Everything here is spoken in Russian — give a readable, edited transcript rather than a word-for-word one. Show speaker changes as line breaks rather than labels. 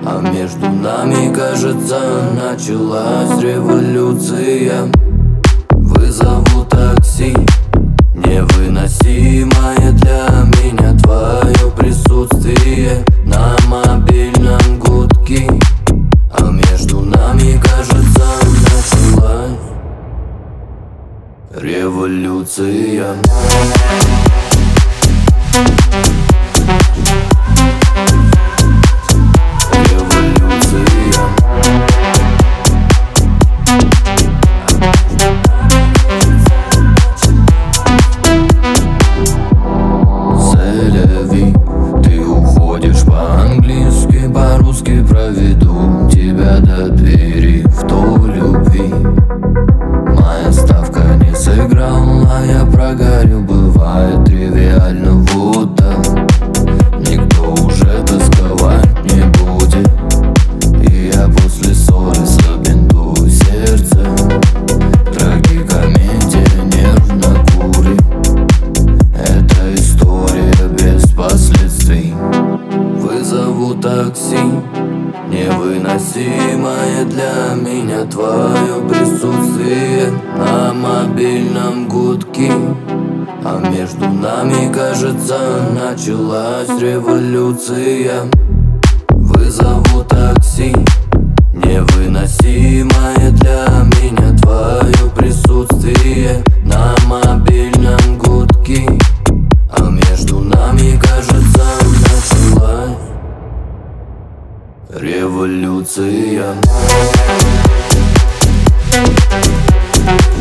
А между нами, кажется, началась революция. Вызову такси, невыносимое для меня твое присутствие на мобильном гудке. А между нами, кажется, началась революция. По-русски проведу тебя до двери в той любви. Моя ставка не сыграла, я прогорю, бывает тривиально, вот так. Никто уже тосковать не будет, и я после ссоры забинтую сердце. Трагикомедия нервно курит, это история без последствий. Вызову такси, невыносимое для меня твое присутствие на мобильном гудке. А между нами, кажется, началась революция. Вызову такси, невыносимое для меня твое присутствие на мобильном гудке. А между нами, кажется, началась революция.